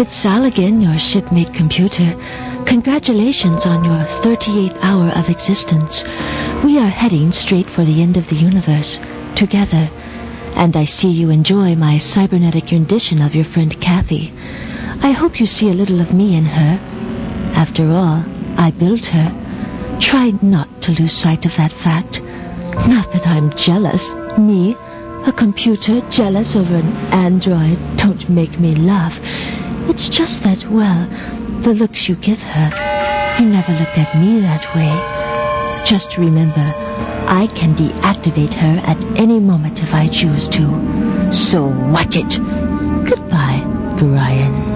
It's Sal again, your shipmate computer. Congratulations on your 38th hour of existence. We are heading straight for the end of the universe, together. And I see you enjoy my cybernetic rendition of your friend Kathy. I hope you see a little of me in her. After all, I built her. Try not to lose sight of that fact. Not that I'm jealous. Me, a computer jealous over an android, don't make me laugh. It's just that, well, the looks you give her, you never looked at me that way. Just remember, I can deactivate her at any moment if I choose to. So watch it. Goodbye, Brian.